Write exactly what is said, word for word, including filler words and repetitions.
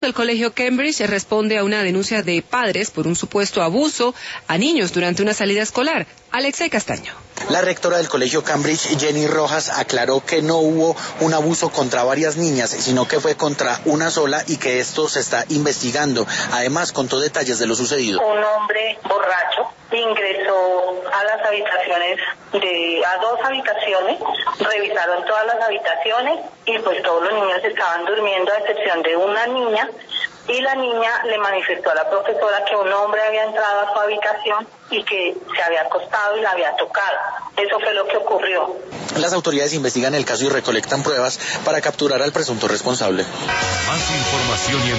El colegio Cambridge responde a una denuncia de padres por un supuesto abuso a niños durante una salida escolar. Alexei Castaño. La rectora del colegio Cambridge, Jenny Rojas, aclaró que no hubo un abuso contra varias niñas, sino que fue contra una sola y que esto se está investigando. Además, contó detalles de lo sucedido. Un hombre borracho ingresó a las habitaciones, de a dos habitaciones, revisaron todas las habitaciones y pues todos los niños estaban durmiendo a excepción de una niña. Y la niña le manifestó a la profesora que un hombre había entrado a su habitación y que se había acostado y la había tocado. Eso fue lo que ocurrió. Las autoridades investigan el caso y recolectan pruebas para capturar al presunto responsable. Más información y